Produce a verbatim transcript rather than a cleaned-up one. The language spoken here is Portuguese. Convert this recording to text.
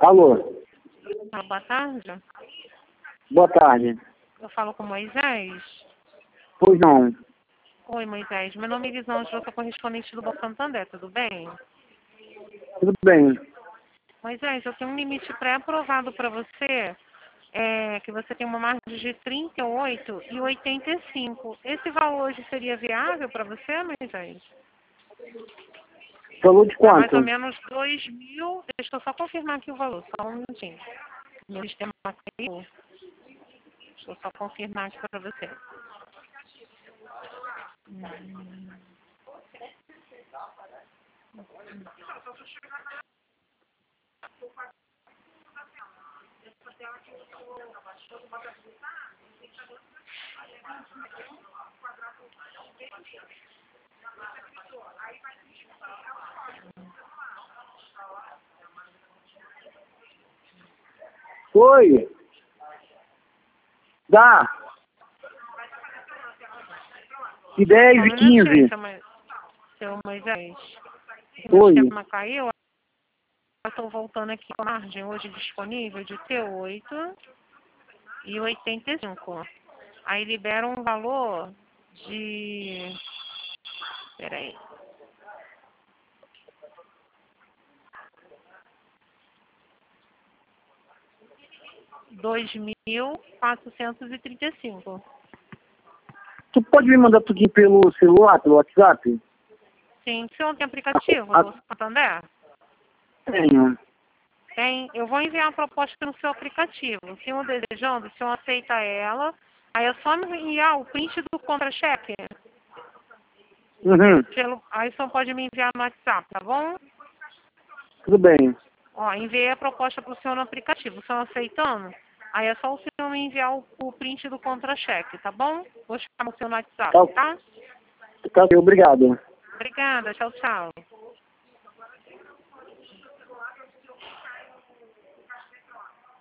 Alô? Ah, boa tarde. Boa tarde. Eu falo com Moisés. Pois não. Oi, Moisés. Meu nome é Elisângela, eu sou correspondente do Banco Santander, tudo bem? Tudo bem. Moisés, eu tenho um limite pré-aprovado para você, é, que você tem uma margem de trinta e oito e oitenta e cinco. Esse valor hoje seria viável para você, Moisés? Falou de Dá mais ou quanto? menos dois mil. Deixa eu só confirmar aqui o valor, só um minutinho. Meu sistema caiu. Deixa eu só confirmar aqui para você. Hum. Oi. Dá. De dez Só um e minutinho, quinze. seu Mo- seu Moisés. Meu Oi. sistema caiu. Eu estou voltando aqui com a margem hoje disponível de T oito e oitenta e cinco. Aí libera um valor de... Peraí. dois mil quatrocentos e trinta e cinco. Tu pode me mandar tudo pelo celular, pelo WhatsApp? Sim, o senhor tem aplicativo A- do Santander? Tenho. Tem. Eu vou enviar a proposta no seu aplicativo. Se o senhor desejando, o senhor aceita ela. Aí é só me enviar o print do contra-cheque. Uhum. Pelo... Aí o senhor pode me enviar no WhatsApp, tá bom? Tudo bem. Ó, enviei a proposta para o senhor no aplicativo. O senhor aceitando? Aí é só o senhor me enviar o, o print do contra-cheque, tá bom? Vou chamar o senhor no WhatsApp, Tá, tá? tá, obrigado. Obrigada. Tchau, tchau.